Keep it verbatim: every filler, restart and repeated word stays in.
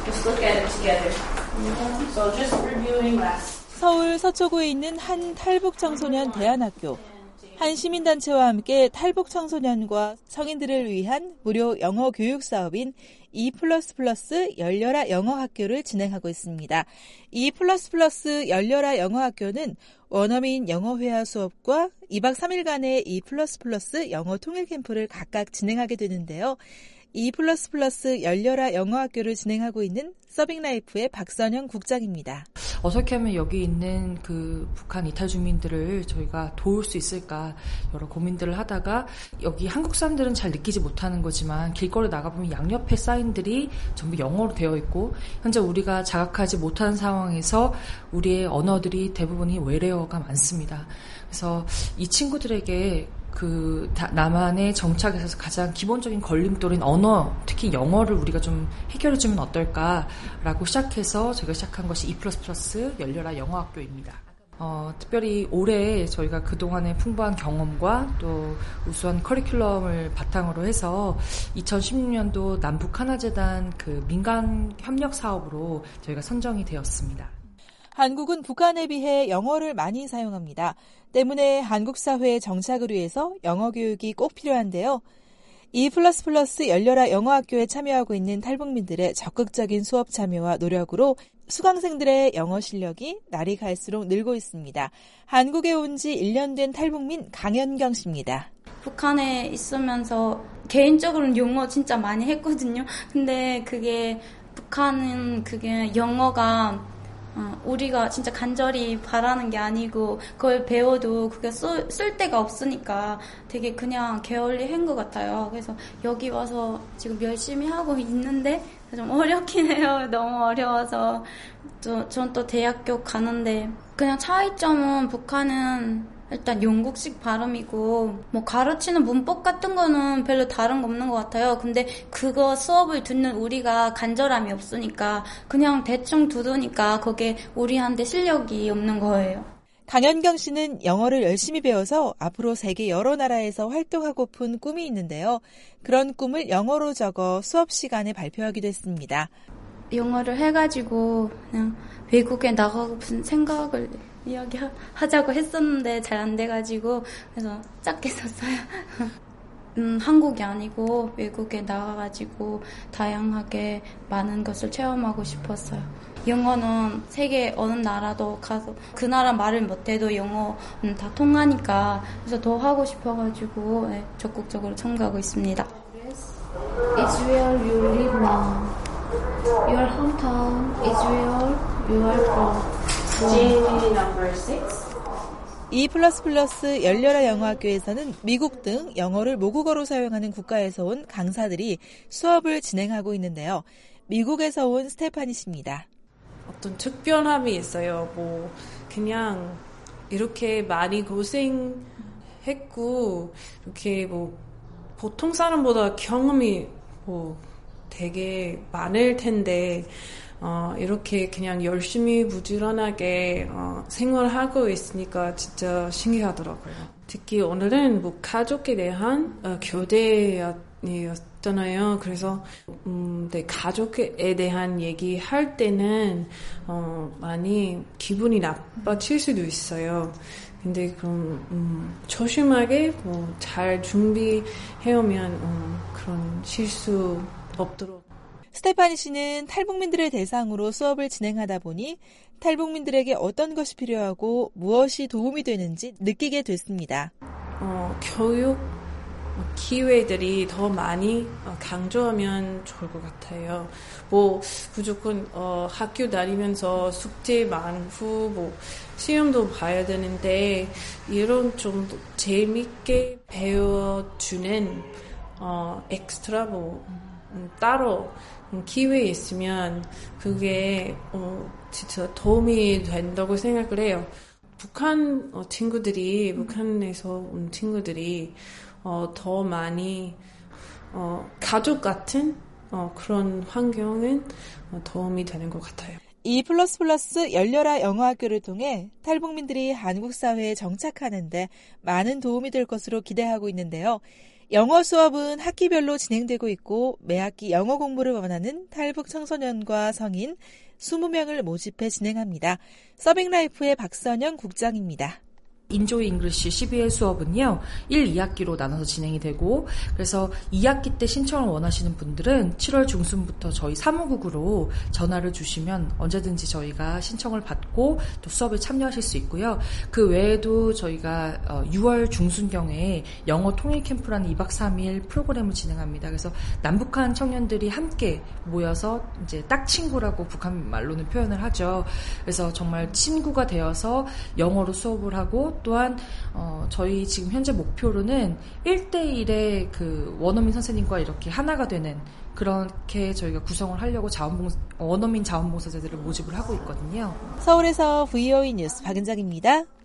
Just look at it together. So just reviewing last. 서울 서초구에 있는 한 탈북 청소년 대안학교. 한 시민단체와 함께 탈북 청소년과 성인들을 위한 무료 영어 교육 사업인 E 플러스 플러스 열려라 영어학교를 진행하고 있습니다. E 플러스 플러스 열려라 영어학교는 원어민 영어회화 수업과 이 박 삼 일간의 E 플러스 플러스 영어 통일 캠프를 각각 진행하게 되는데요. E 플러스 플러스 열려라 영어학교를 진행하고 있는 서빙라이프의 박선영 국장입니다. 어떻게 하면 여기 있는 그 북한 이탈 주민들을 저희가 도울 수 있을까 여러 고민들을 하다가 여기 한국 사람들은 잘 느끼지 못하는 거지만 길거리 나가보면 양옆에 사인들이 전부 영어로 되어 있고 현재 우리가 자각하지 못하는 상황에서 우리의 언어들이 대부분이 외래어가 많습니다. 그래서 이 친구들에게 그 남한의 정착에서 가장 기본적인 걸림돌인 언어, 특히 영어를 우리가 좀 해결해주면 어떨까라고 시작해서 저희가 시작한 것이 E 플러스 플러스 열려라 영어학교입니다. 어, 특별히 올해 저희가 그동안의 풍부한 경험과 또 우수한 커리큘럼을 바탕으로 해서 이천십육 년도 남북 하나재단 그 민간 협력 사업으로 저희가 선정이 되었습니다. 한국은 북한에 비해 영어를 많이 사용합니다. 때문에 한국 사회의 정착을 위해서 영어 교육이 꼭 필요한데요. E 플러스 플러스 열려라 영어학교에 참여하고 있는 탈북민들의 적극적인 수업 참여와 노력으로 수강생들의 영어 실력이 날이 갈수록 늘고 있습니다. 한국에 온 지 일 년 된 탈북민 강현경 씨입니다. 북한에 있으면서 개인적으로는 영어 진짜 많이 했거든요. 근데 그게 북한은 그게 영어가 어, 우리가 진짜 간절히 바라는 게 아니고 그걸 배워도 그게 쓸, 쓸 데가 없으니까 되게 그냥 게을리 한 것 같아요. 그래서 여기 와서 지금 열심히 하고 있는데 좀 어렵긴 해요. 너무 어려워서 전 또 대학교 가는데 그냥 차이점은 북한은 일단 영국식 발음이고 뭐 가르치는 문법 같은 거는 별로 다른 거 없는 것 같아요. 근데 그거 수업을 듣는 우리가 간절함이 없으니까 그냥 대충 두드니까 그게 우리한테 실력이 없는 거예요. 강현경 씨는 영어를 열심히 배워서 앞으로 세계 여러 나라에서 활동하고픈 꿈이 있는데요. 그런 꿈을 영어로 적어 수업 시간에 발표하기도 했습니다. 영어를 해가지고 그냥 외국에 나가고픈 생각을 이야기하자고 했었는데 잘 안 돼가지고 그래서 작게 썼어요. 음, 한국이 아니고 외국에 나가가지고 다양하게 많은 것을 체험하고 싶었어요. 영어는 세계 어느 나라도 가서 그 나라 말을 못해도 영어는 다 통하니까 그래서 더 하고 싶어가지고 네, 적극적으로 참가하고 있습니다. It's where you live now. Your hometown is where you are from. E 플러스 플러스 열려라 영어학교에서는 미국 등 영어를 모국어로 사용하는 국가에서 온 강사들이 수업을 진행하고 있는데요. 미국에서 온 스테파니 씨입니다. 어떤 특별함이 있어요. 뭐 그냥 이렇게 많이 고생했고 이렇게 뭐 보통 사람보다 경험이 뭐 되게 많을 텐데 어, 이렇게 그냥 열심히 부지런하게 어, 생활하고 있으니까 진짜 신기하더라고요. 특히 오늘은 뭐 가족에 대한 어, 교대였잖아요. 그래서 음, 네, 가족에 대한 얘기할 때는 어, 많이 기분이 나빠질 수도 있어요. 근데 그럼 음, 조심하게 뭐, 잘 준비해오면 음, 그런 실수 없도록. 스테파니 씨는 탈북민들을 대상으로 수업을 진행하다 보니 탈북민들에게 어떤 것이 필요하고 무엇이 도움이 되는지 느끼게 됐습니다. 어, 교육 기회들이 더 많이 강조하면 좋을 것 같아요. 뭐 무조건 어, 학교 다니면서 숙제 많고 뭐 시험도 봐야 되는데 이런 좀 재밌게 배워주는 어, 엑스트라 뭐 음, 따로 기회 있으면 그게 어, 진짜 도움이 된다고 생각을 해요. 북한 어, 친구들이 북한에서 온 친구들이 어, 더 많이 어, 가족 같은 어, 그런 환경은 어, 도움이 되는 것 같아요. E 플러스 플러스 열려라 영어학교를 통해 탈북민들이 한국 사회에 정착하는데 많은 도움이 될 것으로 기대하고 있는데요. 영어 수업은 학기별로 진행되고 있고 매 학기 영어 공부를 원하는 탈북 청소년과 성인 이십 명을 모집해 진행합니다. 서빙라이프의 박선영 국장입니다. 인조이 잉글리시 십이 회 수업은요, 일, 이 학기로 나눠서 진행이 되고, 그래서 이 학기 때 신청을 원하시는 분들은 칠월 중순부터 저희 사무국으로 전화를 주시면 언제든지 저희가 신청을 받고 또 수업에 참여하실 수 있고요. 그 외에도 저희가 유월 중순경에 영어 통일 캠프라는 이 박 삼 일 프로그램을 진행합니다. 그래서 남북한 청년들이 함께 모여서 이제 딱 친구라고 북한 말로는 표현을 하죠. 그래서 정말 친구가 되어서 영어로 수업을 하고 또한 어, 저희 지금 현재 목표로는 일 대일의 그 원어민 선생님과 이렇게 하나가 되는 그렇게 저희가 구성을 하려고 자원봉, 원어민 자원봉사자들을 모집을 하고 있거든요. 서울에서 브이오이 뉴스 박은정입니다.